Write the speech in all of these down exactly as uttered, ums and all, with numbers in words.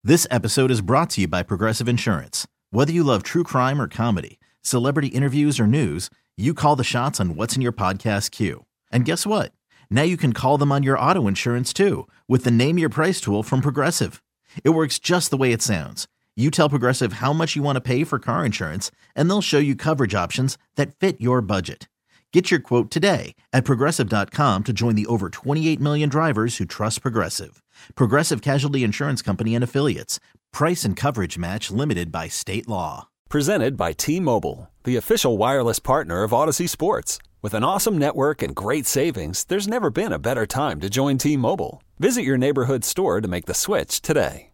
This episode is brought to you by Progressive Insurance. Whether you love true crime or comedy, celebrity interviews or news, you call the shots on what's in your podcast queue. And guess what? Now you can call them on your auto insurance too with the Name Your Price tool from Progressive. It works just the way it sounds. You tell Progressive how much you want to pay for car insurance, and they'll show you coverage options that fit your budget. Get your quote today at Progressive dot com to join the over twenty-eight million drivers who trust Progressive. Progressive Casualty Insurance Company and Affiliates. Price and coverage match limited by state law. Presented by T-Mobile, the official wireless partner of Odyssey Sports. With an awesome network and great savings, there's never been a better time to join T-Mobile. Visit your neighborhood store to make the switch today.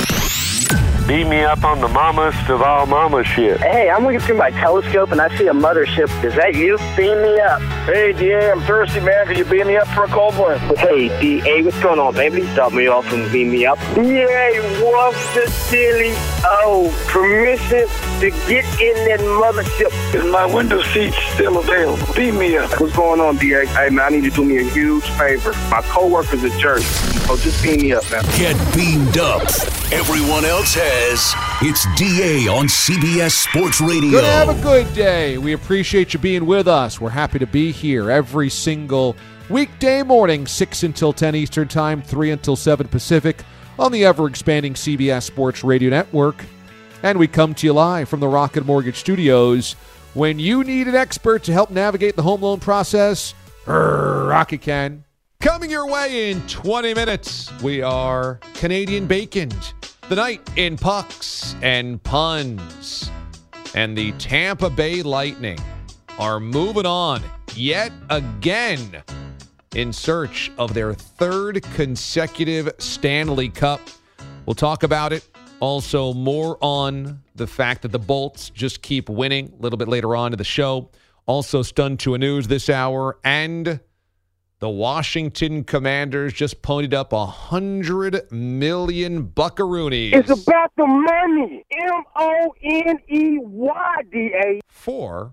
Beat me up on the mammoth of all mama shit. Hey, I'm looking through my telescope and I see a mothership. Is that you? Beam me up. Hey, D A, I'm thirsty, man. Can you beam me up for a cold one? Hey, D A, what's going on, baby? Stop me off and beam me up. D A, what's the silly? Oh, permission to get in that mothership. Is my window seat still available? Beam me up. What's going on, D A? Hey, man, I need you to do me a huge favor. My coworker's a jerk. So just beam me up, man. Get beamed up. Everyone else has. It's D A on C B S Sports Radio. Good to have a good day. We appreciate you being with us. We're happy to be here every single weekday morning, six until ten Eastern Time, three until seven Pacific, on the ever-expanding C B S Sports Radio Network. And we come to you live from the Rocket Mortgage Studios. When you need an expert to help navigate the home loan process, Rocket can. Coming your way in twenty minutes, we are Canadian Baconed. The night in pucks and puns. And the Tampa Bay Lightning are moving on yet again in search of their third consecutive Stanley Cup. We'll talk about it. Also, more on the fact that the Bolts just keep winning a little bit later on in the show. Also, stunned to a news this hour. And the Washington Commanders just ponied up a hundred million buckaroonies. It's about the money. M O N E Y, D A. For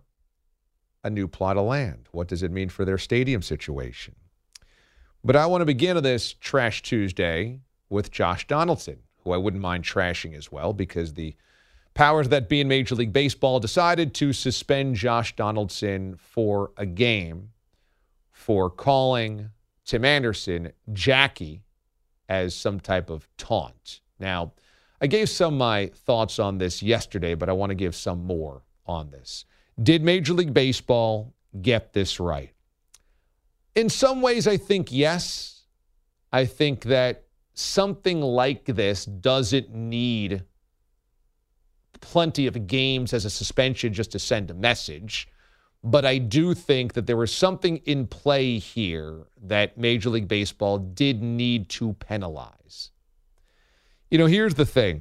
a new plot of land. What does it mean for their stadium situation? But I want to begin this Trash Tuesday with Josh Donaldson, who I wouldn't mind trashing as well, because the powers that be in Major League Baseball decided to suspend Josh Donaldson for a game for calling Tim Anderson Jackie as some type of taunt. Now, I gave some of my thoughts on this yesterday, but I want to give some more on this. Did Major League Baseball get this right? In some ways, I think yes. I think that something like this doesn't need plenty of games as a suspension just to send a message. But I do think that there was something in play here that Major League Baseball did need to penalize. You know, here's the thing.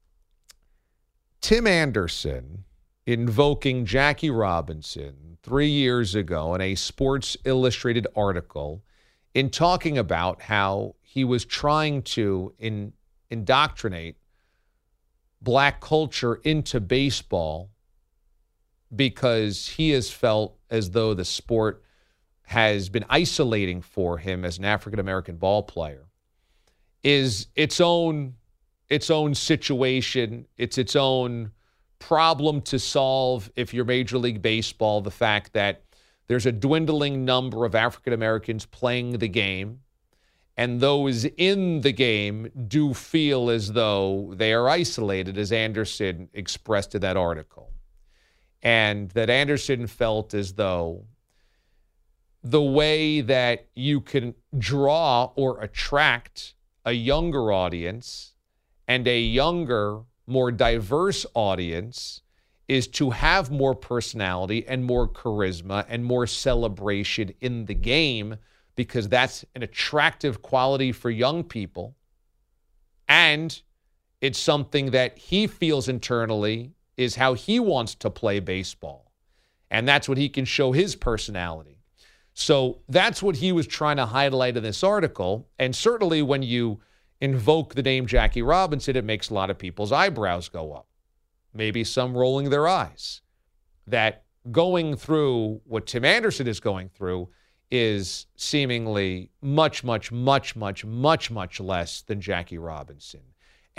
Tim Anderson invoking Jackie Robinson three years ago in a Sports Illustrated article in talking about how he was trying to in, indoctrinate black culture into baseball because he has felt as though the sport has been isolating for him as an African-American ball player, is its own its own situation. It's its own problem to solve if you're Major League Baseball, the fact that there's a dwindling number of African-Americans playing the game, and those in the game do feel as though they are isolated, as Anderson expressed in that article. And that Anderson felt as though the way that you can draw or attract a younger audience and a younger, more diverse audience is to have more personality and more charisma and more celebration in the game, because that's an attractive quality for young people. And it's something that he feels internally is how he wants to play baseball. And that's what he can show his personality. So that's what he was trying to highlight in this article. And certainly when you invoke the name Jackie Robinson, it makes a lot of people's eyebrows go up. Maybe some rolling their eyes. That going through what Tim Anderson is going through is seemingly much, much, much, much, much, much less than Jackie Robinson.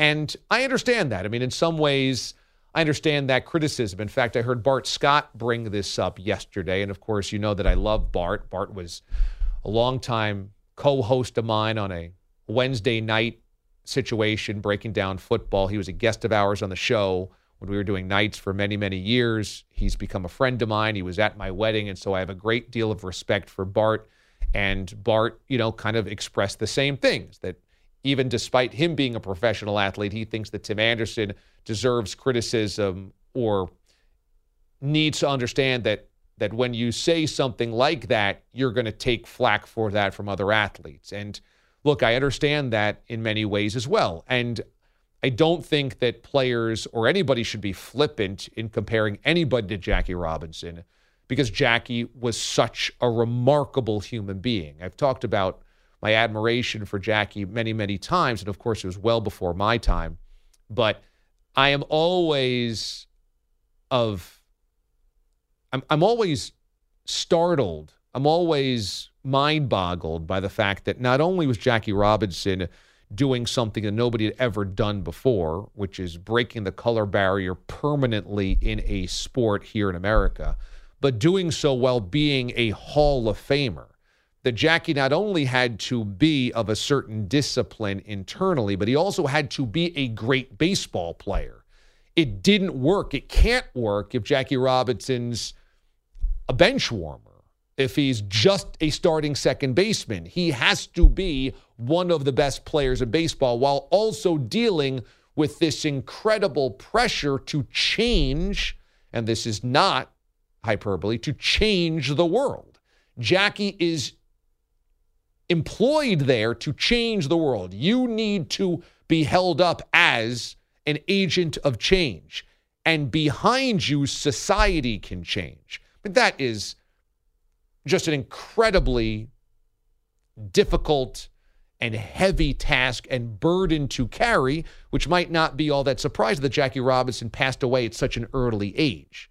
And I understand that. I mean, in some ways, I understand that criticism. In fact, I heard Bart Scott bring this up yesterday. And of course, you know that I love Bart. Bart was a longtime co-host of mine on a Wednesday night situation, breaking down football. He was a guest of ours on the show when we were doing nights for many, many years. He's become a friend of mine. He was at my wedding. And so I have a great deal of respect for Bart. And Bart, you know, kind of expressed the same things, that even despite him being a professional athlete, he thinks that Tim Anderson deserves criticism or needs to understand that that when you say something like that, you're going to take flack for that from other athletes. And look, I understand that in many ways as well. And I don't think that players or anybody should be flippant in comparing anybody to Jackie Robinson, because Jackie was such a remarkable human being. I've talked about my admiration for Jackie many, many times, and of course it was well before my time. But I am always of, I'm, I'm always startled. I'm always mind-boggled by the fact that not only was Jackie Robinson doing something that nobody had ever done before, which is breaking the color barrier permanently in a sport here in America, but doing so while being a Hall of Famer. That Jackie not only had to be of a certain discipline internally, but he also had to be a great baseball player. It didn't work. It can't work if Jackie Robinson's a bench warmer, if he's just a starting second baseman. He has to be one of the best players in baseball while also dealing with this incredible pressure to change, and this is not hyperbole, to change the world. Jackie is employed there to change the world. You need to be held up as an agent of change. And behind you, society can change. But that is just an incredibly difficult and heavy task and burden to carry, which might not be all that surprising that Jackie Robinson passed away at such an early age.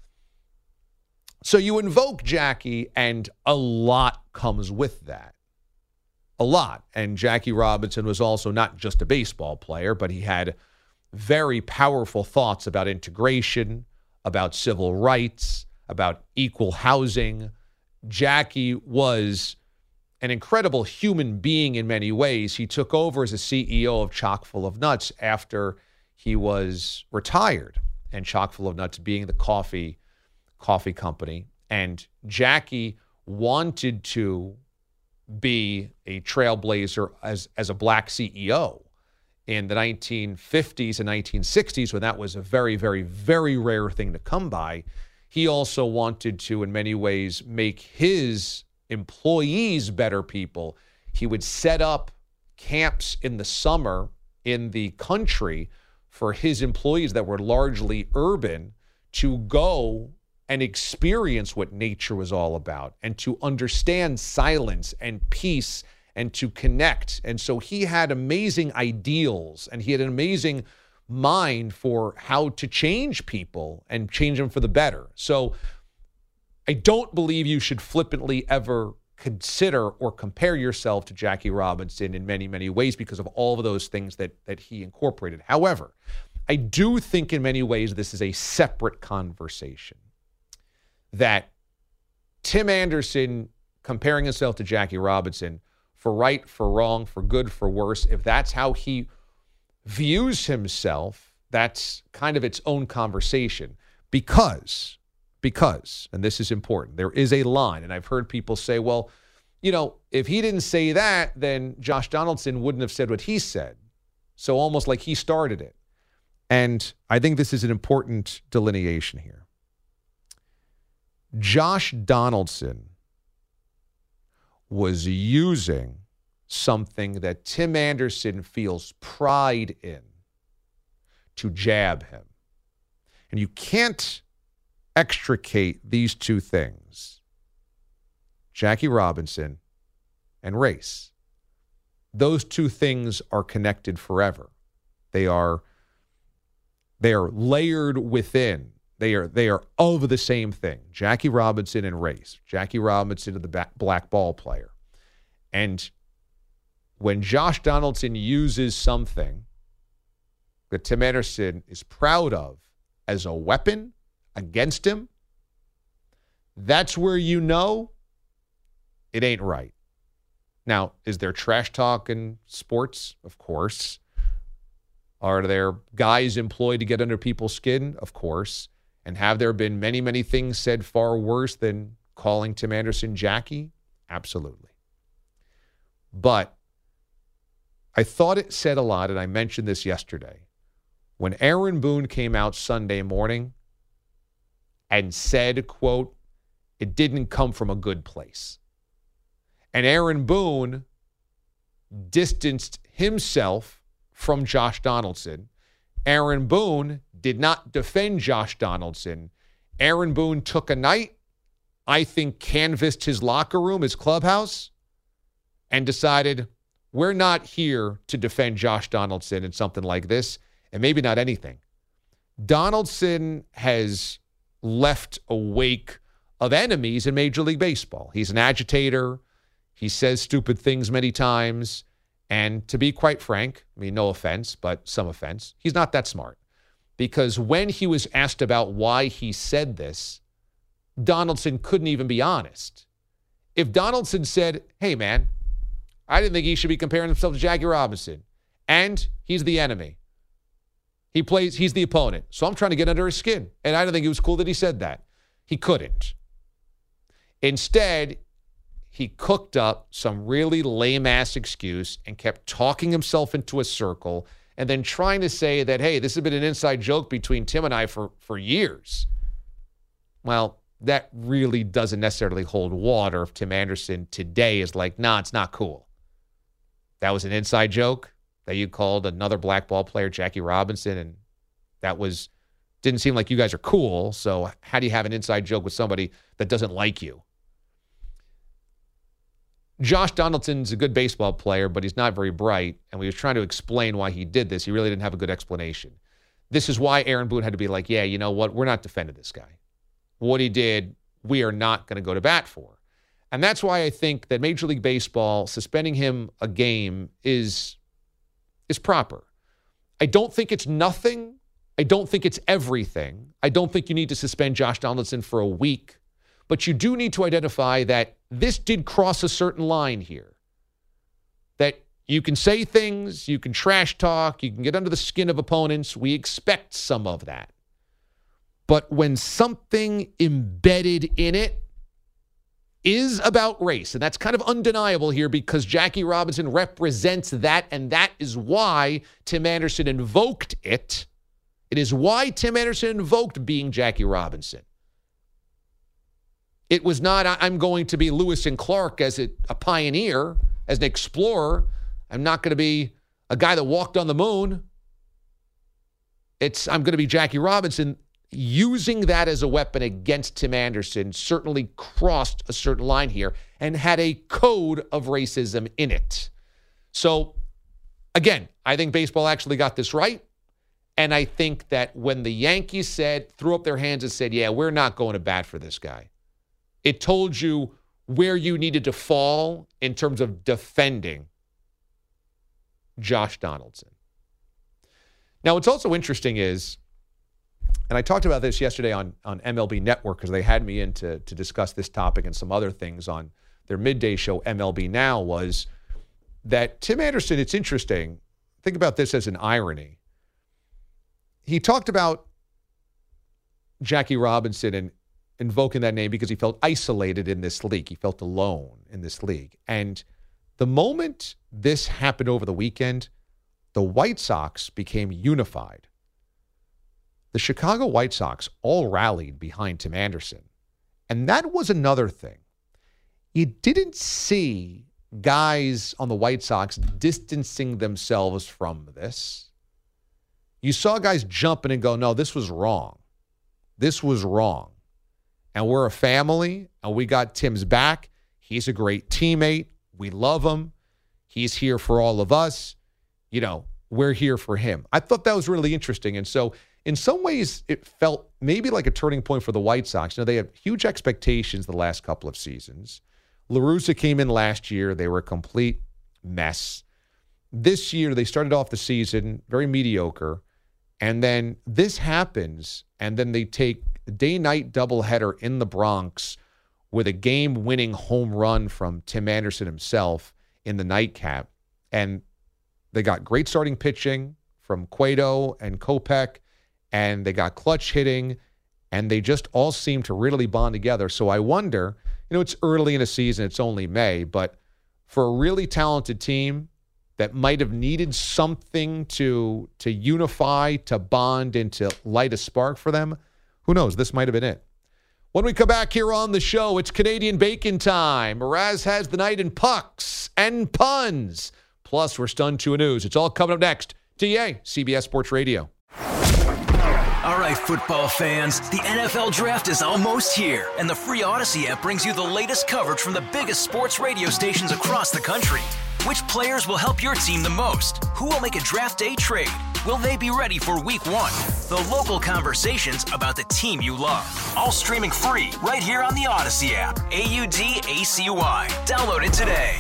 So you invoke Jackie, and a lot comes with that. A lot. And Jackie Robinson was also not just a baseball player, but he had very powerful thoughts about integration, about civil rights, about equal housing. Jackie was an incredible human being in many ways. He took over as a C E O of Chock-full of Nuts after he was retired, and Chock-full of Nuts being the coffee coffee company. And Jackie wanted to be a trailblazer as, as a black C E O in the nineteen fifties and nineteen sixties, when that was a very, very, very rare thing to come by. He also wanted to, in many ways, make his employees better people. He would set up camps in the summer in the country for his employees that were largely urban to go and experience what nature was all about and to understand silence and peace and to connect. And so he had amazing ideals, and he had an amazing mind for how to change people and change them for the better. So I don't believe you should flippantly ever consider or compare yourself to Jackie Robinson in many, many ways because of all of those things that, that he incorporated. However, I do think in many ways this is a separate conversation. That Tim Anderson comparing himself to Jackie Robinson, for right, for wrong, for good, for worse, if that's how he views himself, that's kind of its own conversation. Because, because, and this is important, there is a line, and I've heard people say, well, you know, if he didn't say that, then Josh Donaldson wouldn't have said what he said. So almost like he started it. And I think this is an important delineation here. Josh Donaldson was using something that Tim Anderson feels pride in to jab him. And you can't extricate these two things, Jackie Robinson and race. Those two things are connected forever. They are, they are layered within. They are they are of the same thing. Jackie Robinson and race. Jackie Robinson is the black ball player. And when Josh Donaldson uses something that Tim Anderson is proud of as a weapon against him, that's where you know it ain't right. Now, is there trash talk in sports? Of course. Are there guys employed to get under people's skin? Of course. And have there been many, many things said far worse than calling Tim Anderson Jackie? Absolutely. But I thought it said a lot, and I mentioned this yesterday. When Aaron Boone came out Sunday morning and said, quote, it didn't come from a good place. And Aaron Boone distanced himself from Josh Donaldson. Aaron Boone did not defend Josh Donaldson. Aaron Boone took a night, I think canvassed his locker room, his clubhouse, and decided we're not here to defend Josh Donaldson in something like this, and maybe not anything. Donaldson has left a wake of enemies in Major League Baseball. He's an agitator. He says stupid things many times. And to be quite frank, I mean, no offense, but some offense, he's not that smart. Because when he was asked about why he said this, Donaldson couldn't even be honest. If Donaldson said, hey, man, I didn't think he should be comparing himself to Jackie Robinson, and he's the enemy. He plays, he's the opponent. So I'm trying to get under his skin. And I don't think it was cool that he said that. He couldn't. Instead, he cooked up some really lame-ass excuse and kept talking himself into a circle and then trying to say that, hey, this has been an inside joke between Tim and I for, for years. Well, that really doesn't necessarily hold water if Tim Anderson today is like, nah, it's not cool. That was an inside joke that you called another black ball player Jackie Robinson, and that was didn't seem like you guys are cool, so how do you have an inside joke with somebody that doesn't like you? Josh Donaldson's a good baseball player, but he's not very bright, and we were trying to explain why he did this. He really didn't have a good explanation. This is why Aaron Boone had to be like, yeah, you know what? We're not defending this guy. What he did, we are not going to go to bat for. And that's why I think that Major League Baseball suspending him a game is, is proper. I don't think it's nothing. I don't think it's everything. I don't think you need to suspend Josh Donaldson for a week. But you do need to identify that this did cross a certain line here. That you can say things, you can trash talk, you can get under the skin of opponents. We expect some of that. But when something embedded in it is about race, and that's kind of undeniable here because Jackie Robinson represents that, and that is why Tim Anderson invoked it. It is why Tim Anderson invoked being Jackie Robinson. It was not, I'm going to be Lewis and Clark as a, a pioneer, as an explorer. I'm not going to be a guy that walked on the moon. It's, I'm going to be Jackie Robinson. Using that as a weapon against Tim Anderson certainly crossed a certain line here and had a code of racism in it. So, again, I think baseball actually got this right. And I think that when the Yankees said, threw up their hands and said, yeah, we're not going to bat for this guy, it told you where you needed to fall in terms of defending Josh Donaldson. Now, what's also interesting is, and I talked about this yesterday on, on M L B Network because they had me in to, to discuss this topic and some other things on their midday show, M L B Now, was that Tim Anderson, it's interesting. Think about this as an irony. He talked about Jackie Robinson and invoking that name because he felt isolated in this league. He felt alone in this league. And the moment this happened over the weekend, the White Sox became unified. The Chicago White Sox all rallied behind Tim Anderson. And that was another thing. You didn't see guys on the White Sox distancing themselves from this. You saw guys jumping and go, no, this was wrong. This was wrong. And we're a family, and we got Tim's back. He's a great teammate. We love him. He's here for all of us. You know, we're here for him. I thought that was really interesting. And so in some ways, it felt maybe like a turning point for the White Sox. You know, they had huge expectations the last couple of seasons. La Russa came in last year. They were a complete mess. This year, they started off the season very mediocre. And then this happens, and then they take a day-night doubleheader in the Bronx with a game-winning home run from Tim Anderson himself in the nightcap. And they got great starting pitching from Cueto and Kopech, and they got clutch hitting, and they just all seem to really bond together. So I wonder, you know, it's early in the season, it's only May, but for a really talented team that might have needed something to to unify, to bond, and to light a spark for them, who knows? This might have been it. When we come back here on the show, it's Canadian Bacon time. Mraz has the night in pucks and puns. Plus, we're stunned to a news. It's all coming up next. D A, C B S Sports Radio. All right, football fans, the N F L Draft is almost here, and the free Odyssey app brings you the latest coverage from the biggest sports radio stations across the country. Which players will help your team the most? Who will make a draft day trade? Will they be ready for week one? The local conversations about the team you love. All streaming free right here on the Odyssey app. A U D A C Y. Download it today.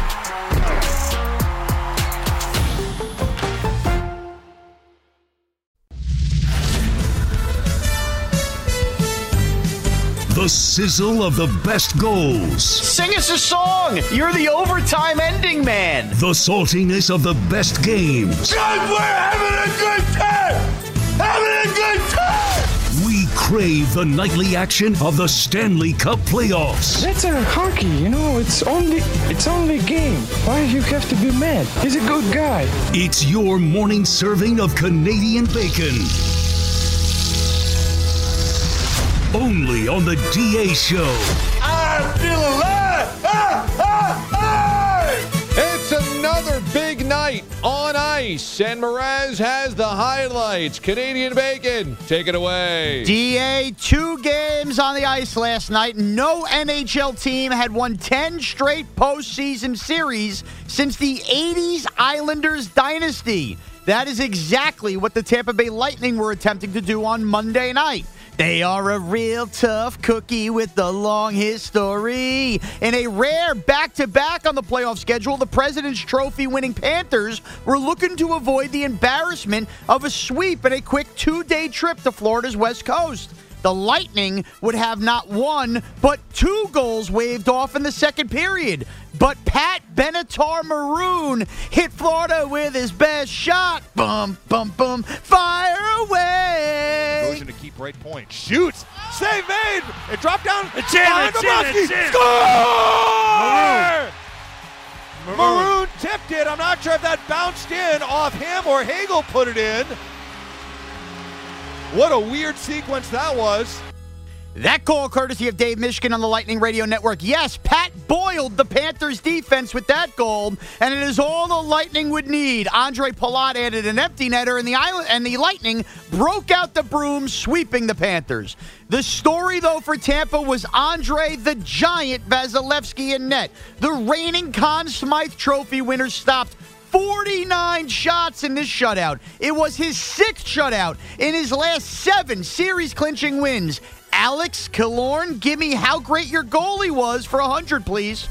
The sizzle of the best goals. Sing us a song. You're the overtime ending man. The saltiness of the best games. God, we're having a good time. Having a good time. We crave the nightly action of the Stanley Cup playoffs. That's a hockey, you know. It's only it's only a game. Why do you have to be mad? He's a good guy. It's your morning serving of Canadian bacon. Only on the D A Show. I feel alive! Ah, ah, ah! It's another big night on ice, and Mraz has the highlights. Canadian Bacon, take it away. D A, two games on the ice last night. No N H L team had won ten straight postseason series since the eighties Islanders dynasty. That is exactly what the Tampa Bay Lightning were attempting to do on Monday night. They are a real tough cookie with a long history. In a rare back-to-back on the playoff schedule, the President's Trophy-winning Panthers were looking to avoid the embarrassment of a sweep in a quick two-day trip to Florida's West Coast. The Lightning would have not one, but two goals waved off in the second period. But Pat Benatar Maroon hit Florida with his best shot. Bum, bum, bum. Fire away. Goes into keep right point. Shoots. Save made. It dropped down. It's in. It's in. It's in. Score! Maroon. Maroon tipped it. I'm not sure if that bounced in off him or Hagel put it in. What a weird sequence that was. That goal courtesy of Dave Mishkin on the Lightning Radio Network. Yes, Pat boiled the Panthers defense with that goal, and it is all the Lightning would need. Andre Palat added an empty netter, and the Island and the Lightning broke out the broom, sweeping the Panthers. The story, though, for Tampa was Andre the Giant Vasilevsky in net. The reigning Conn Smythe Trophy winner stopped forty-nine shots in this shutout. It was his sixth shutout in his last seven series-clinching wins. Alex Killorn, give me how great your goalie was for one hundred, please.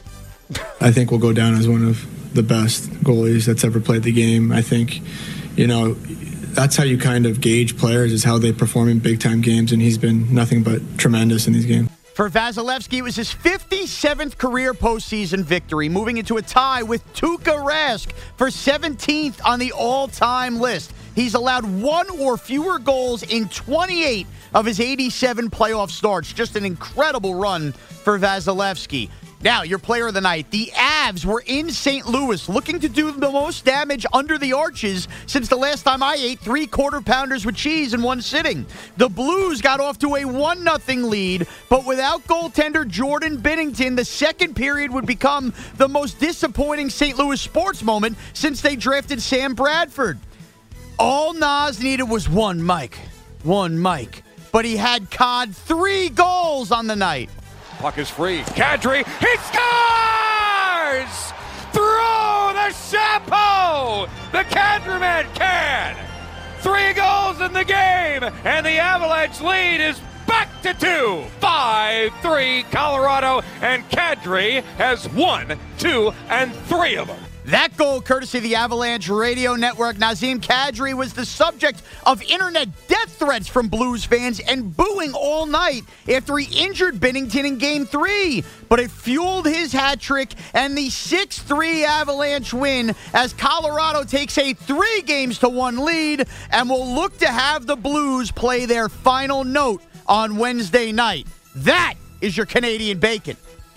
I think we'll go down as one of the best goalies that's ever played the game. I think, you know, that's how you kind of gauge players, is how they perform in big-time games, and he's been nothing but tremendous in these games. For Vasilevsky, it was his fifty-seventh career postseason victory, moving into a tie with Tuukka Rask for seventeenth on the all-time list. He's allowed one or fewer goals in twenty-eight of his eighty-seven playoff starts. Just an incredible run for Vasilevsky. Now, your player of the night. The Avs were in Saint Louis looking to do the most damage under the arches since the last time I ate three quarter-pounders with cheese in one sitting. The Blues got off to a one nothing lead, but without goaltender Jordan Binnington, the second period would become the most disappointing Saint Louis sports moment since they drafted Sam Bradford. All Nas needed was one mic. One mic. But he had cod three goals on the night. Puck is free. Kadri, he scores! Through the chapeau! The Kadri man can! Three goals in the game, and the Avalanche lead is back to two. five three Colorado, and Kadri has one, two, and three of them. That goal, courtesy of the Avalanche Radio Network. Nazem Kadri was the subject of internet death threats from Blues fans and booing all night after he injured Binnington in Game three. But it fueled his hat trick and the six three Avalanche win as Colorado takes a three games to one lead and will look to have the Blues play their final note on Wednesday night. That is your Canadian bacon.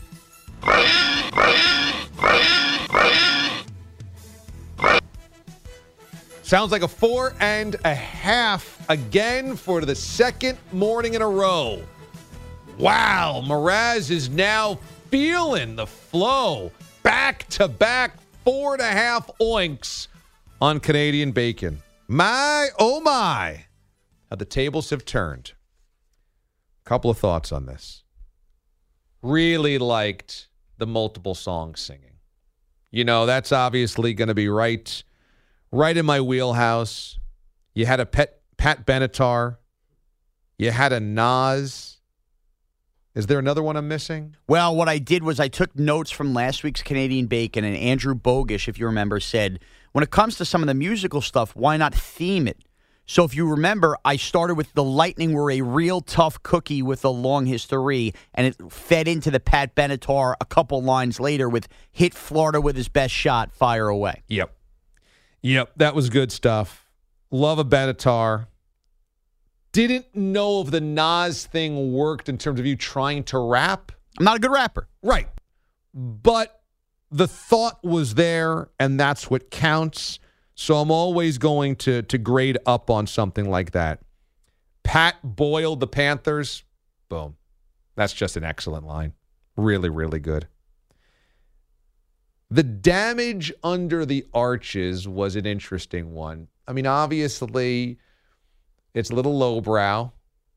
Sounds like a four and a half again for the second morning in a row. Wow, Mraz is now feeling the flow. Back-to-back four and a half oinks on Canadian bacon. My, oh my. How the tables have turned. Couple of thoughts on this. Really liked the multiple song singing. You know, that's obviously going to be right... Right in my wheelhouse. You had a pet Pat Benatar. You had a Nas. Is there another one I'm missing? Well, what I did was I took notes from last week's Canadian Bacon, and Andrew Bogish, if you remember, said, when it comes to some of the musical stuff, why not theme it? So if you remember, I started with The Lightning were a real tough cookie with a long history, and it fed into the Pat Benatar a couple lines later with hit Florida with his best shot, fire away. Yep. Yep, that was good stuff. Love a Benatar. Didn't know if the Nas thing worked in terms of you trying to rap. I'm not a good rapper. Right. But the thought was there, and that's what counts. So I'm always going to, to grade up on something like that. Pat boiled the Panthers. Boom. That's just an excellent line. Really, really good. The damage under the arches was an interesting one. I mean, obviously, it's a little lowbrow.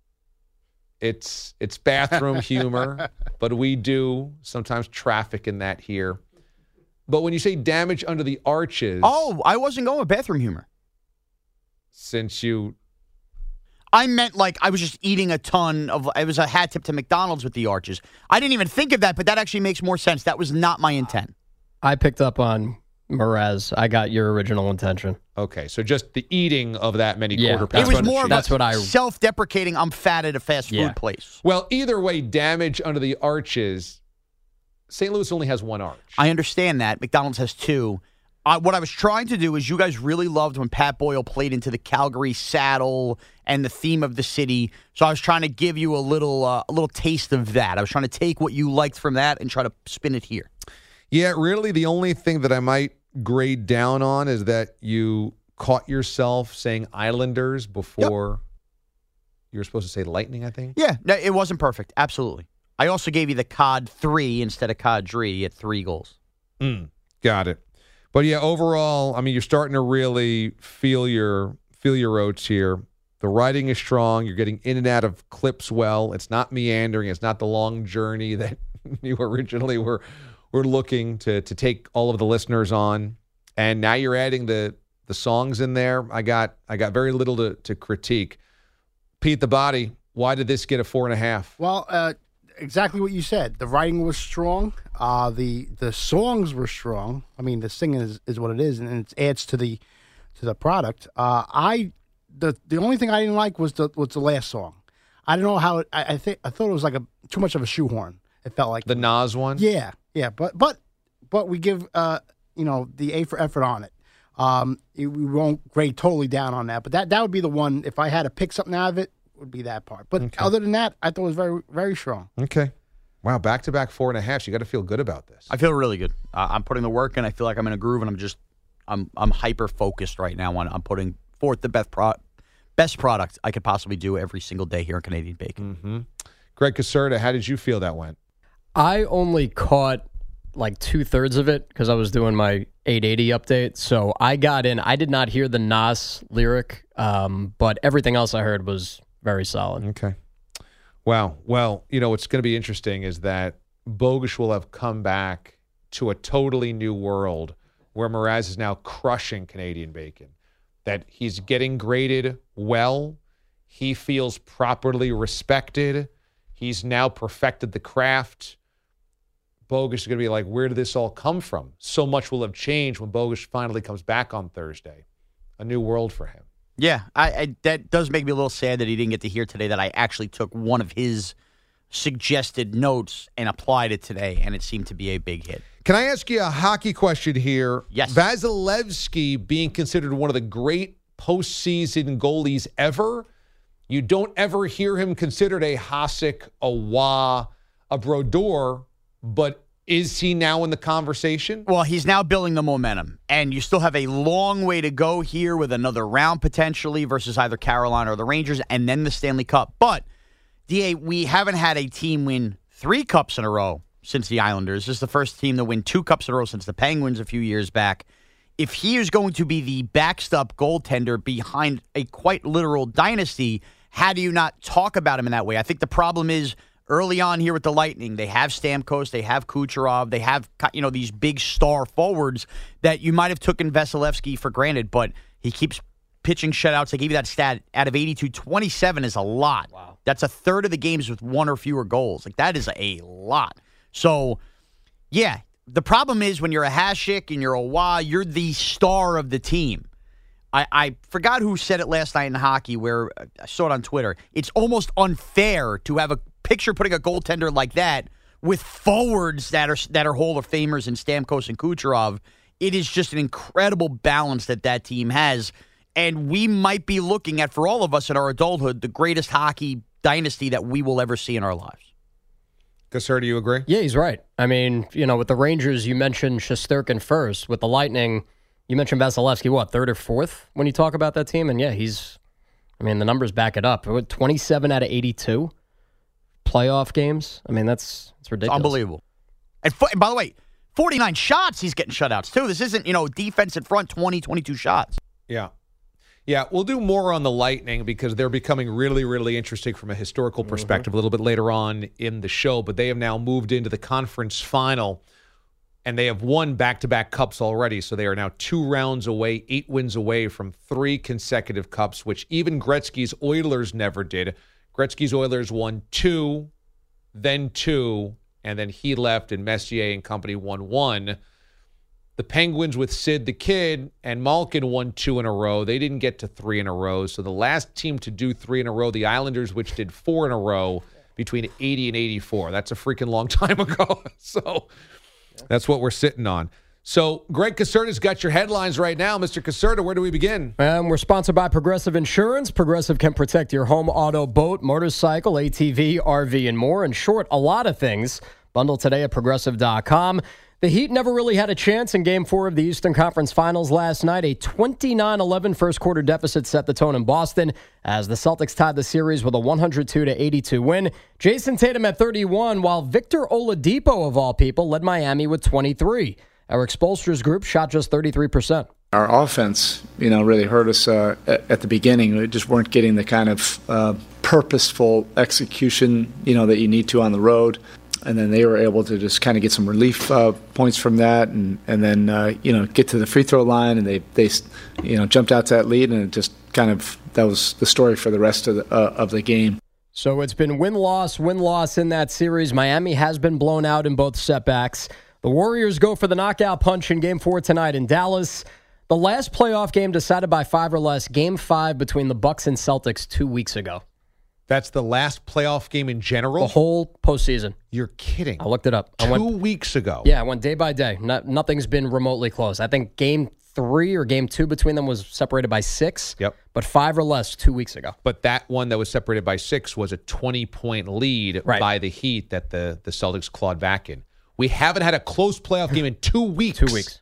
It's it's bathroom humor, but we do sometimes traffic in that here. But when you say damage under the arches... Oh, I wasn't going with bathroom humor. Since you... I meant like I was just eating a ton of... It was a hat tip to McDonald's with the arches. I didn't even think of that, but that actually makes more sense. That was not my intent. I picked up on Mraz. I got your original intention. Okay, so just the eating of that many yeah, quarter pounds. It was more of that's a what I, self-deprecating, I'm fat at a fast yeah. food place. Well, either way, damage under the arches, Saint Louis only has one arch. I understand that. McDonald's has two. Uh, what I was trying to do is you guys really loved when Pat Boyle played into the Calgary saddle and the theme of the city. So I was trying to give you a little, uh, a little taste of that. I was trying to take what you liked from that and try to spin it here. Yeah, really the only thing that I might grade down on is that you caught yourself saying Islanders before yep. you were supposed to say Lightning, I think. Yeah, no, it wasn't perfect. Absolutely. I also gave you the C O D three instead of C O D three at three goals. Mm, got it. But yeah, overall, I mean, you're starting to really feel your feel your oats here. The writing is strong. You're getting in and out of clips well. It's not meandering. It's not the long journey that you originally were were looking to to take all of the listeners on. And now you're adding the the songs in there. I got I got very little to, to critique. Pete the Body, why did this get a four and a half? Well, uh, exactly what you said. The writing was strong. Uh, the the songs were strong. I mean, the singing is, is what it is, and it adds to the to the product. Uh, I the the only thing I didn't like was the was the last song. I don't know how it, I, I think I thought it was like a too much of a shoehorn. It felt like the Nas one. Yeah, yeah, but but but we give uh, you know the A for effort on it. Um, it, we won't grade totally down on that, but that that would be the one. If I had to pick something out of it, would be that part. But okay. Other than that, I thought it was very very strong. Okay. Wow, back-to-back four and a half. You got to feel good about this. I feel really good. Uh, I'm putting the work in. I feel like I'm in a groove, and I'm just, I'm I'm hyper-focused right now on I'm putting forth the best, pro- best product I could possibly do every single day here in Canadian Bacon. Mm-hmm. Greg Caserta, how did you feel that went? I only caught like two-thirds of it because I was doing my eight eighty update. So I got in. I did not hear the Nas lyric, um, but everything else I heard was very solid. Okay. Wow. Well, you know, what's going to be interesting is that Bogish will have come back to a totally new world where Mraz is now crushing Canadian Bacon, that he's getting graded well. He feels properly respected. He's now perfected the craft. Bogusch is going to be like, where did this all come from? So much will have changed when Bogusch finally comes back on Thursday. A new world for him. Yeah, I, I that does make me a little sad that he didn't get to hear today that I actually took one of his suggested notes and applied it today, and it seemed to be a big hit. Can I ask you a hockey question here? Yes. Vasilevsky being considered one of the great postseason goalies ever. You don't ever hear him considered a Hasek, a Wah, a Brodeur, but is he now in the conversation? Well, he's now building the momentum, and you still have a long way to go here with another round potentially versus either Carolina or the Rangers, and then the Stanley Cup. But, D A, we haven't had a team win three cups in a row since the Islanders. This is the first team to win two cups in a row since the Penguins a few years back. If he is going to be the backstop goaltender behind a quite literal dynasty, how do you not talk about him in that way? I think the problem is early on here with the Lightning, they have Stamkos, they have Kucherov, they have, you know, these big star forwards that you might have taken Vasilevsky for granted, but he keeps pitching shutouts. I gave you that stat. Out of eighty-two, twenty-seven is a lot. Wow. That's a third of the games with one or fewer goals. Like, that is a lot. So, yeah, the problem is when you're a Hasek and you're a Wah, you're the star of the team. I, I forgot who said it last night in hockey where I saw it on Twitter. It's almost unfair to have a picture putting a goaltender like that with forwards that are that are Hall of Famers in Stamkos and Kucherov. It is just an incredible balance that that team has. And we might be looking at, for all of us in our adulthood, the greatest hockey dynasty that we will ever see in our lives. Cassar, do you agree? Yeah, he's right. I mean, you know, with the Rangers, you mentioned Shesterkin first. With the Lightning, you mentioned Vasilevsky, what, third or fourth when you talk about that team? And yeah, he's, I mean, the numbers back it up. twenty-seven out of eighty-two playoff games. I mean, that's, that's ridiculous. It's unbelievable. And, fo- and by the way, forty-nine shots, he's getting shutouts too. This isn't, you know, defense in front, twenty, twenty-two shots. Yeah. Yeah, we'll do more on the Lightning because they're becoming really, really interesting from a historical perspective mm-hmm. a little bit later on in the show. But they have now moved into the conference final, and they have won back-to-back cups already. So they are now two rounds away, eight wins away from three consecutive cups, which even Gretzky's Oilers never did. Gretzky's Oilers won two, then two, and then he left, and Messier and company won one. The Penguins with Sid the Kid and Malkin won two in a row. They didn't get to three in a row. So the last team to do three in a row, the Islanders, which did four in a row between eighty and eighty-four. That's a freaking long time ago. So that's what we're sitting on. So Greg Caserta's got your headlines right now. Mister Caserta, where do we begin? Um, we're sponsored by Progressive Insurance. Progressive can protect your home, auto, boat, motorcycle, A T V, R V, and more. In short, a lot of things. Bundle today at progressive dot com. The Heat never really had a chance in Game four of the Eastern Conference Finals last night. A twenty-nine eleven first-quarter deficit set the tone in Boston as the Celtics tied the series with a one oh two to eighty-two win. Jason Tatum at thirty-one, while Victor Oladipo, of all people, led Miami with twenty-three. Eric Spoelstra's group shot just thirty-three percent. Our offense, you know, really hurt us uh, at, at the beginning. We just weren't getting the kind of uh, purposeful execution, you know, that you need to on the road. And then they were able to just kind of get some relief uh, points from that, and and then uh, you know get to the free throw line, and they they you know jumped out to that lead, and it just kind of that was the story for the rest of the uh, of the game. So it's been win loss win loss in that series. Miami has been blown out in both setbacks. The Warriors go for the knockout punch in Game Four tonight in Dallas. The last playoff game decided by five or less, Game Five between the Bucks and Celtics two weeks ago. That's the last playoff game in general? The whole postseason. You're kidding. I looked it up. Two I went, weeks ago. Yeah, I went day by day. Not, nothing's been remotely close. I think game three or game two between them was separated by six. Yep. But five or less two weeks ago. But that one that was separated by six was a twenty-point lead right. by the Heat that the, the Celtics clawed back in. We haven't had a close playoff game in two weeks. Two weeks.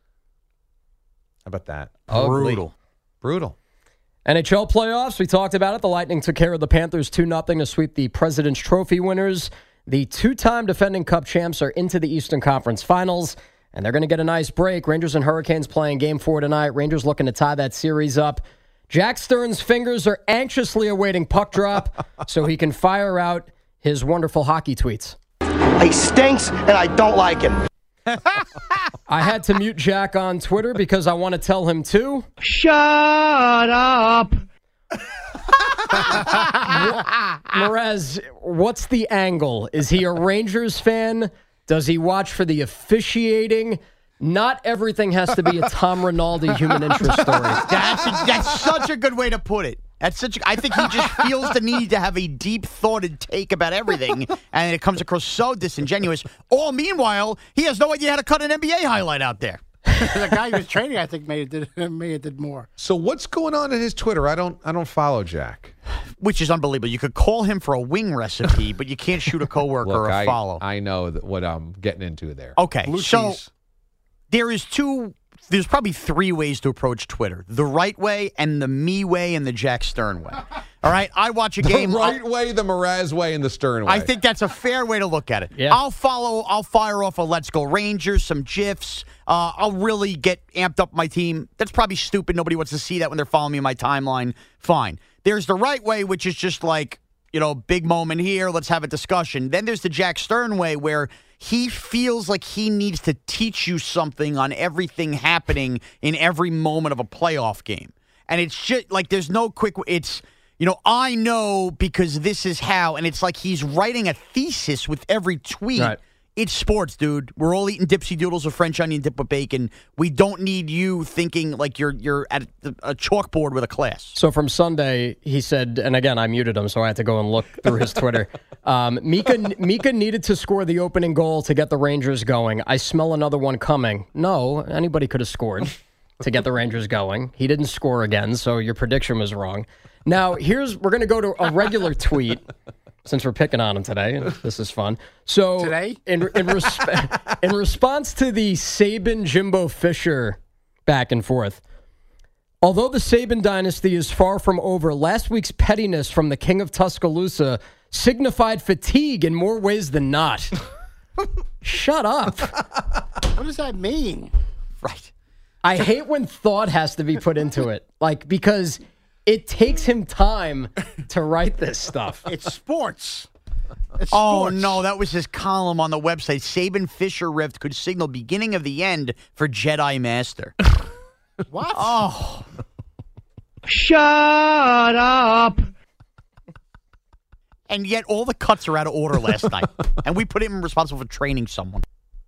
How about that? Ugly. Brutal. Brutal. N H L playoffs, we talked about it. The Lightning took care of the Panthers two nothing to sweep the President's Trophy winners. The two-time defending Cup champs are into the Eastern Conference Finals, and they're going to get a nice break. Rangers and Hurricanes playing Game four tonight. Rangers looking to tie that series up. Jack Stern's fingers are anxiously awaiting puck drop so he can fire out his wonderful hockey tweets. He stinks, and I don't like him. I had to mute Jack on Twitter because I want to tell him to shut up. Mraz, what's the angle? Is he a Rangers fan Does he watch for the officiating? Not everything has to be a Tom Rinaldi human interest story. That's, a, that's such a good way to put it. That's such. A, I think he just feels the need to have a deep-thoughted take about everything, and it comes across so disingenuous. All meanwhile, he has no idea how to cut an N B A highlight out there. The guy who was training, I think, may have did may have did more. So what's going on in his Twitter? I don't I don't follow Jack. Which is unbelievable. You could call him for a wing recipe, but you can't shoot a coworker Look, or a I, follow. I know that what I'm getting into there. Okay, Blue so cheese. there is two. There's probably three ways to approach Twitter: the right way, and the me way, and the Jack Stern way. All right, I watch a game. The right I'll, way, the Mraz way, and the Stern way. I think that's a fair way to look at it. Yeah. I'll follow. I'll fire off a Let's Go Rangers, some GIFs. Uh, I'll really get amped up my team. That's probably stupid. Nobody wants to see that when they're following me in my timeline. Fine. There's the right way, which is just like, you know, big moment here. Let's have a discussion. Then there's the Jack Stern way, where he feels like he needs to teach you something on everything happening in every moment of a playoff game. And it's just like there's no quick. It's, you know, I know because this is how. And it's like he's writing a thesis with every tweet. Right. It's sports, dude. We're all eating dipsy doodles with French onion dip with bacon. We don't need you thinking like you're you're at a chalkboard with a class. So from Sunday, he said, and again, I muted him, so I had to go and look through his Twitter. Um, Mika Mika needed to score the opening goal to get the Rangers going. I smell another one coming. No, anybody could have scored to get the Rangers going. He didn't score again, so your prediction was wrong. Now, here's we're going to go to a regular tweet. Since we're picking on him today, this is fun. So Today? in in, resp- in response to the Saban Jimbo Fisher back and forth, although the Saban dynasty is far from over, last week's pettiness from the King of Tuscaloosa signified fatigue in more ways than not. Shut up. What does that mean? Right. I hate when thought has to be put into it, like because it takes him time to write this stuff. It's sports. It's Oh, sports. no, that was his column on the website. Saban Fisher rift could signal beginning of the end for Jedi Master. What? Oh. Shut up. And yet all the cuts are out of order last night. And we put him responsible for training someone.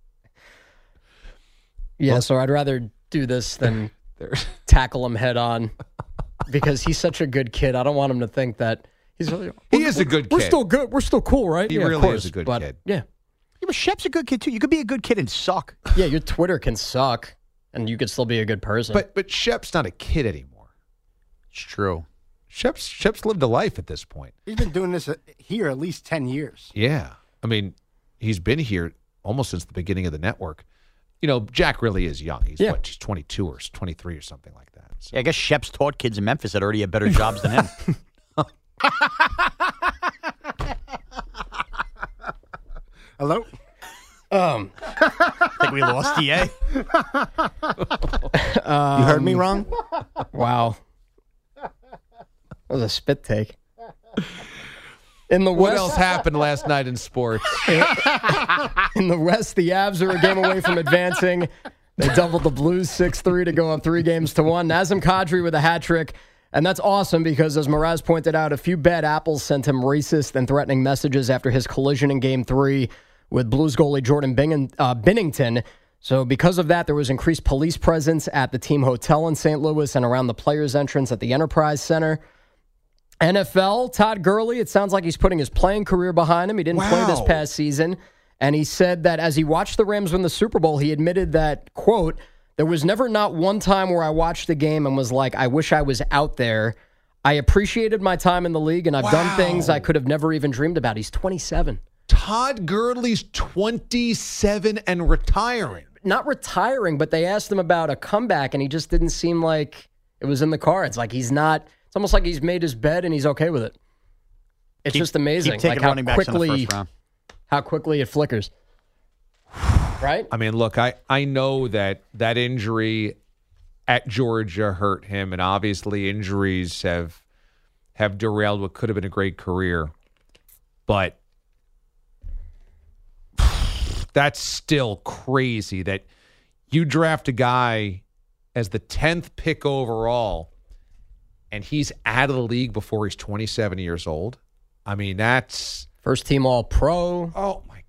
Yeah, so I'd rather do this than tackle him head on because he's such a good kid. I don't want him to think that he's really. He is a good We're kid. still good. We're still cool, right? He yeah, of really course, is a good but, kid. Yeah. Yeah, but Shep's a good kid, too. You could be a good kid and suck. Yeah, your Twitter can suck, and you could still be a good person. But but Shep's not a kid anymore. It's true. Shep's Shep's lived a life at this point. He's been doing this here at least ten years. Yeah. I mean, he's been here almost since the beginning of the network. You know, Jack really is young. He's Yeah. what, he's twenty-two or twenty-three or something like that. So. Yeah, I guess Shep's taught kids in Memphis that already have better jobs than him. Hello? um, I think we lost D A. um, You heard me wrong? Wow. That was a spit take. In the What West, else happened last night in sports? in the West, the Avs are a game away from advancing. They doubled the Blues six three to go up three games to one. Nazem Kadri with a hat trick. And that's awesome because, as Mraz pointed out, a few bad apples sent him racist and threatening messages after his collision in Game three with Blues goalie Jordan Bing- uh, Binnington. So because of that, there was increased police presence at the team hotel in Saint Louis and around the players' entrance at the Enterprise Center. N F L, Todd Gurley, it sounds like he's putting his playing career behind him. He didn't play this Wow. past season. And he said that as he watched the Rams win the Super Bowl, he admitted that, quote, there was never not one time where I watched the game and was like, I wish I was out there. I appreciated my time in the league, and I've Wow. done things I could have never even dreamed about. He's twenty-seven. Todd Gurley's twenty-seven and retiring. Not retiring, but they asked him about a comeback, and he just didn't seem like it was in the cards. Like he's not, it's almost like he's made his bed and he's okay with it. It's Keep- just amazing. keep taking like how running backs in the quickly, first round. how quickly it flickers. Right? I mean, look, I, I know that that injury at Georgia hurt him, and obviously injuries have have derailed what could have been a great career. But that's still crazy that you draft a guy as the tenth pick overall, and he's out of the league before he's twenty-seven years old. I mean, that's First team All Pro. oh my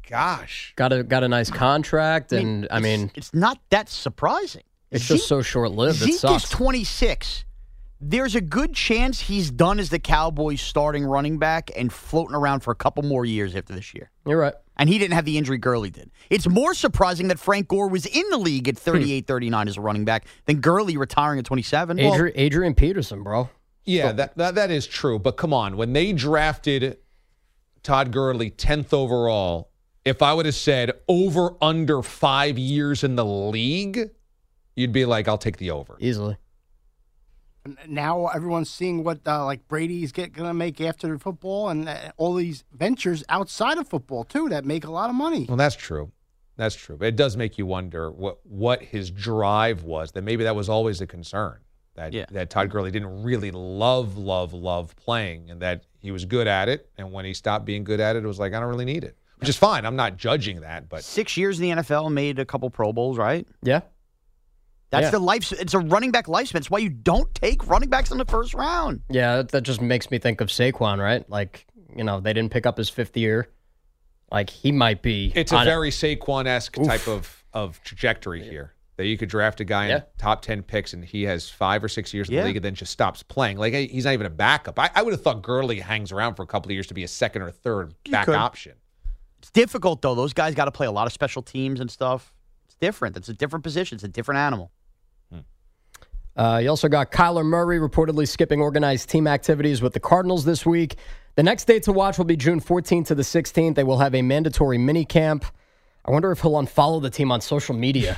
gosh. Got a got a nice contract, I mean, and I it's- mean, it's not that surprising. it's Zeke- just so short-lived. It Zeke sucks. is twenty-six. There's a good chance he's done as the Cowboys' starting running back and floating around for a couple more years after this year. You're right. And he didn't have the injury Gurley did. It's more surprising that Frank Gore was in the league at thirty-eight, thirty-nine as a running back than Gurley retiring at twenty-seven. Adri- Adrian Peterson, bro. Yeah, that, that that is true. But come on, when they drafted Todd Gurley tenth overall, if I would have said over under five years in the league, you'd be like, I'll take the over. Easily. Now everyone's seeing what uh, like Brady's get going to make after football, and uh, all these ventures outside of football too that make a lot of money. Well, that's true. That's true. But it does make you wonder what what his drive was. That maybe that was always a concern. That Yeah. that Todd Gurley didn't really love, love, love playing, and that he was good at it. And when he stopped being good at it, it was like, I don't really need it, which is fine. I'm not judging that, but Six years in the N F L, made a couple Pro Bowls, right? Yeah. That's Yeah. the life. It's a running back lifespan. It's why you don't take running backs in the first round. Yeah, that, that just makes me think of Saquon, right? Like, you know, they didn't pick up his fifth year. Like, he might be. it's a on very Saquon-esque Oof. type of, of trajectory here. That you could draft a guy in Yeah. top ten picks and he has five or six years in Yeah. the league and then just stops playing. Like, he's not even a backup. I, I would have thought Gurley hangs around for a couple of years to be a second or third back could. option. It's difficult, though. Those guys got to play a lot of special teams and stuff. It's different. It's a different position. It's a different animal. Uh, you also got Kyler Murray reportedly skipping organized team activities with the Cardinals this week. The next date to watch will be June fourteenth to the sixteenth. They will have a mandatory mini camp. I wonder if he'll unfollow the team on social media.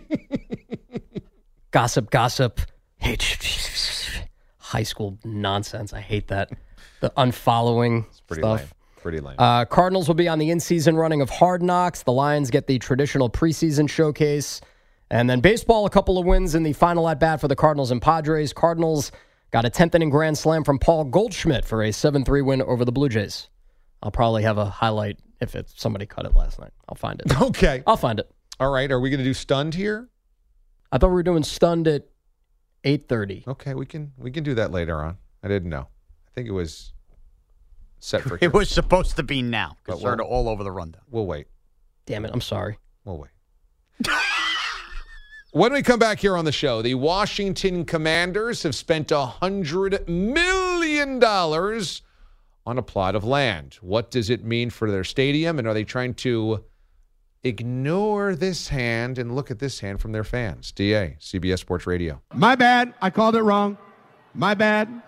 gossip, gossip. High school nonsense. I hate that. The unfollowing Pretty stuff. lame. Pretty lame. Uh, Cardinals will be on the in-season running of Hard Knocks. The Lions get the traditional preseason showcase. And then baseball, a couple of wins in the final at-bat for the Cardinals and Padres. Cardinals got a tenth inning grand slam from Paul Goldschmidt for a seven three win over the Blue Jays. I'll probably have a highlight if it's somebody cut it last night. I'll find it. Okay. I'll find it. All right. Are we going to do stunned here? I thought we were doing stunned at eight thirty. Okay, we can we can do that later on. I didn't know. I think it was set for here. It was supposed to be now But because they're we'll- all over the rundown. We'll wait. Damn it. I'm sorry. We'll wait. When we come back here on the show, the Washington Commanders have spent one hundred million dollars on a plot of land. What does it mean for their stadium? And are they trying to ignore this hand and look at this hand from their fans? D A, C B S Sports Radio. My bad. I called it wrong. My bad.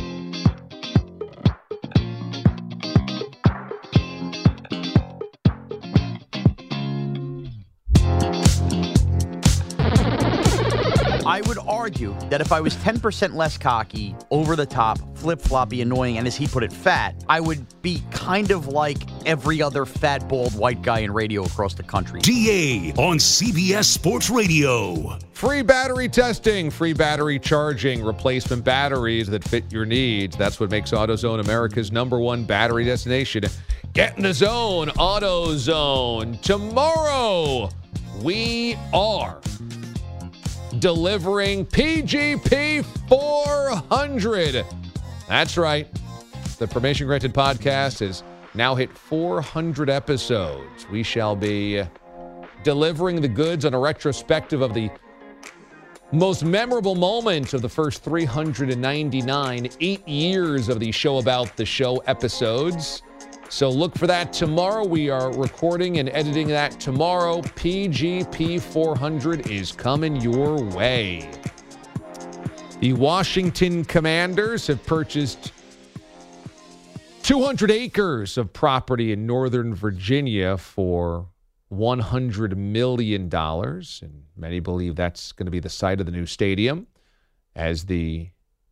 I would argue that if I was ten percent less cocky, over the top, flip-floppy, annoying, and as he put it, fat, I would be kind of like every other fat, bald white guy in radio across the country. D A on C B S Sports Radio. Free battery testing, free battery charging, replacement batteries that fit your needs. That's what makes AutoZone America's number one battery destination. Get in the zone, AutoZone. Tomorrow, we are delivering P G P four hundred. That's right. The Permission Granted podcast has now hit four hundred episodes. We shall be delivering the goods on a retrospective of the most memorable moment of the first three hundred ninety-nine, eight years of the Show About the Show episodes. So look for that tomorrow. We are recording and editing that tomorrow. P G P four hundred is coming your way. The Washington Commanders have purchased two hundred acres of property in Northern Virginia for one hundred million dollars. And many believe that's going to be the site of the new stadium, as the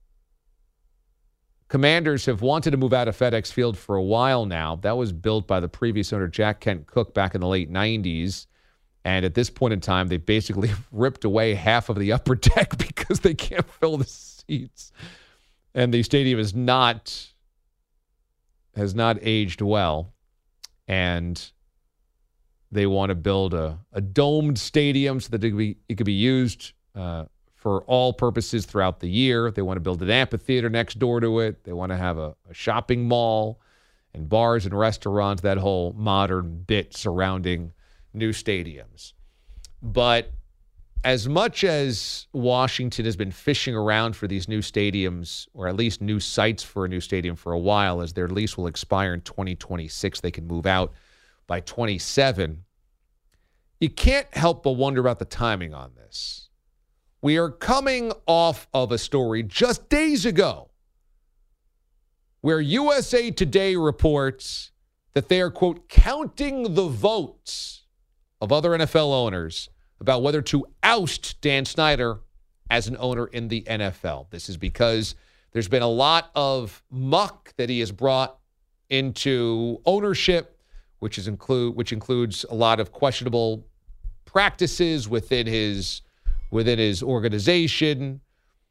Commanders have wanted to move out of FedEx Field for a while now. That was built by the previous owner, Jack Kent Cooke, back in the late nineties. And at this point in time, they've basically ripped away half of the upper deck because they can't fill the seats. And the stadium is not, has not aged well. And they want to build a, a domed stadium so that it could be, it could be used uh, for all purposes throughout the year. They want to build an amphitheater next door to it. They want to have a, a shopping mall. and bars and restaurants, that whole modern bit surrounding new stadiums. But as much as Washington has been fishing around for these new stadiums, or at least new sites for a new stadium for a while, as their lease will expire in twenty twenty-six, they can move out by twenty-seven, you can't help but wonder about the timing on this. We are coming off of a story just days ago where U S A Today reports that they are, quote, counting the votes of other N F L owners about whether to oust Dan Snyder as an owner in the N F L. This is because there's been a lot of muck that he has brought into ownership, which is include which includes a lot of questionable practices within his within his organization,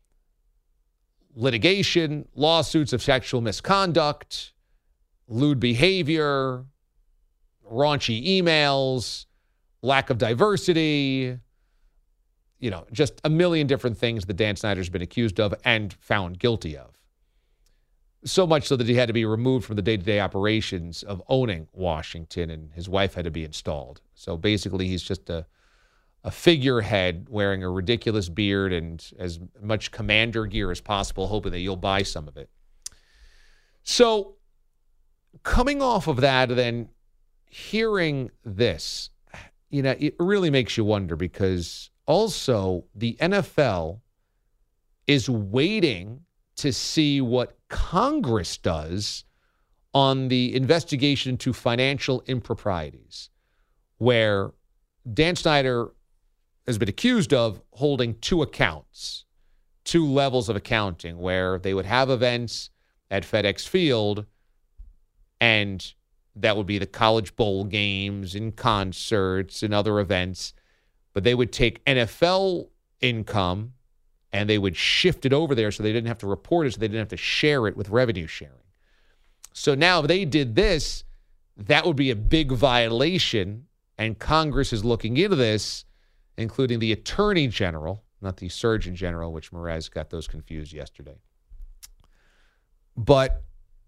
litigation, lawsuits of sexual misconduct, lewd behavior, raunchy emails, lack of diversity, you know, just a million different things that Dan Snyder's been accused of and found guilty of. So much so that he had to be removed from the day-to-day operations of owning Washington, and his wife had to be installed. So basically, he's just a, a figurehead wearing a ridiculous beard and as much commander gear as possible, hoping that you'll buy some of it. So coming off of that, then hearing this, you know, it really makes you wonder, because also the N F L is waiting to see what Congress does on the investigation into financial improprieties, where Dan Snyder has been accused of holding two accounts, two levels of accounting, where they would have events at FedEx Field, and that would be the college bowl games and concerts and other events. But they would take N F L income and they would shift it over there so they didn't have to report it, so they didn't have to share it with revenue sharing. So now if they did this, that would be a big violation, and Congress is looking into this, including the Attorney General, not the Surgeon General, which Merez got those confused yesterday. But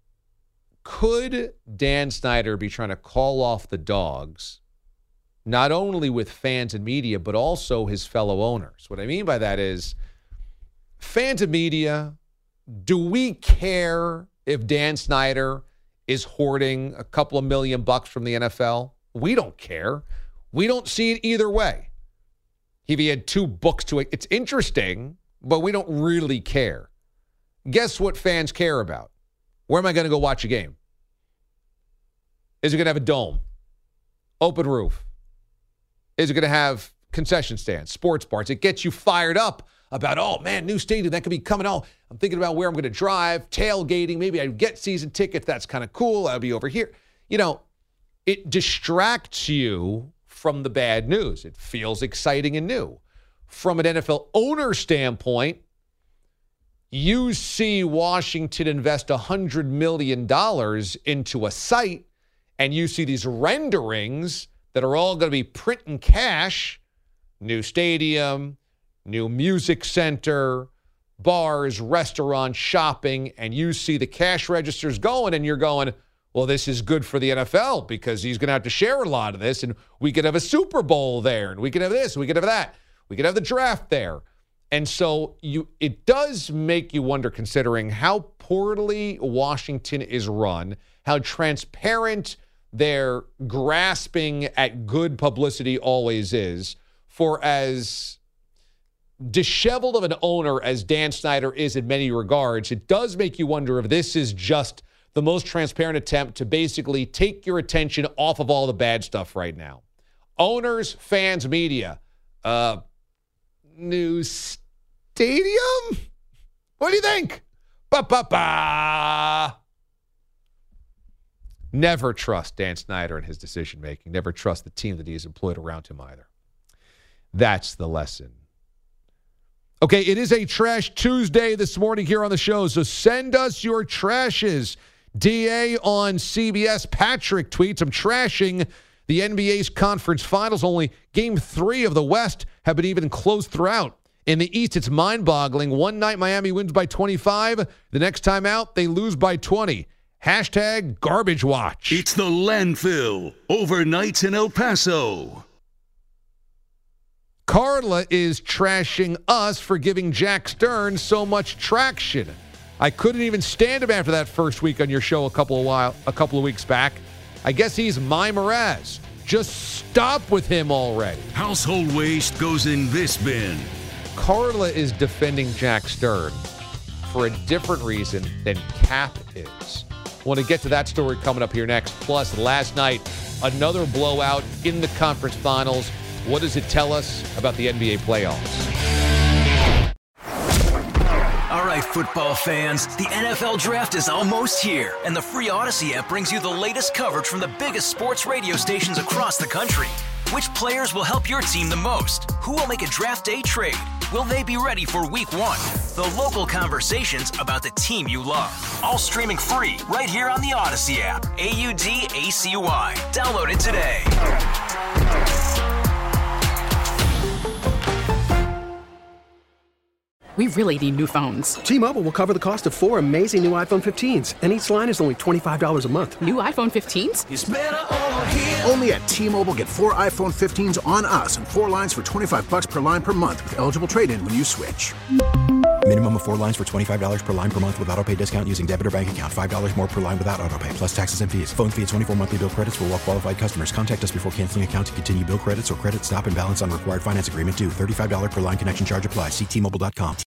could Dan Snyder be trying to call off the dogs, not only with fans and media, but also his fellow owners? What I mean by that is, fans and media, do we care if Dan Snyder is hoarding a couple of million bucks from the N F L? We don't care. We don't see it either way. If he had two books to it, it's interesting, but we don't really care. Guess what fans care about? Where am I going to go watch a game? Is it going to have a dome? Open roof? Is it going to have concession stands, sports bars? It gets you fired up about, oh, man, new stadium, that could be coming. Oh, I'm thinking about where I'm going to drive, tailgating. Maybe I get season tickets. That's kind of cool. I'll be over here. You know, it distracts you from the bad news. It feels exciting and new. From an N F L owner standpoint, you see Washington invest one hundred million dollars into a site, and you see these renderings that are all going to be printing cash, new stadium, new music center, bars, restaurants, shopping, and you see the cash registers going, and you're going, well, this is good for the N F L because he's going to have to share a lot of this, and we could have a Super Bowl there, and we could have this, we could have that, we could have the draft there. And so you, it does make you wonder, considering how poorly Washington is run, how transparent their grasping at good publicity always is, for as disheveled of an owner as Dan Snyder is in many regards, it does make you wonder if this is just the most transparent attempt to basically take your attention off of all the bad stuff right now. Owners, fans, media, uh, new stadium? What do you think? Ba-ba-ba. Never trust Dan Snyder and his decision-making. Never trust the team that he has employed around him either. That's the lesson. Okay, it is a Trash Tuesday this morning here on the show, so send us your trashes. D A on C B S. Patrick tweets, I'm trashing the N B A's conference finals. Only game three of the West have been even close throughout. In the East, it's mind-boggling. One night, Miami wins by twenty-five. The next time out, they lose by twenty. Hashtag Garbage Watch. It's the landfill. Overnights in El Paso. Carla is trashing us for giving Jack Stern so much traction. I couldn't even stand him after that first week on your show a couple of while, a couple of weeks back. I guess he's my Mraz. Just stop with him already. Household waste goes in this bin. Carla is defending Jack Stern for a different reason than Cap is. Want to get to that story coming up here next. Plus, last night, another blowout in the conference finals. What does it tell us about the N B A playoffs? All right, football fans, the N F L Draft is almost here, and the free Odyssey app brings you the latest coverage from the biggest sports radio stations across the country. Which players will help your team the most? Who will make a draft day trade? Will they be ready for week one? The local conversations about the team you love. All streaming free right here on the Odyssey app. A U D A C Y. Download it today. We really need new phones. T-Mobile will cover the cost of four amazing new iPhone fifteens, and each line is only twenty-five dollars a month. New iPhone fifteens? It's better over here. Only at T-Mobile, get four iPhone fifteens on us and four lines for twenty-five dollars per line per month with eligible trade-in when you switch. Minimum of four lines for twenty-five dollars per line per month with autopay discount using debit or bank account. five dollars more per line without autopay, plus taxes and fees. Phone fee at twenty-four monthly bill credits for well-qualified customers. Contact us before canceling account to continue bill credits or credit stop and balance on required finance agreement due. thirty-five dollars per line connection charge applies. See T Mobile dot com.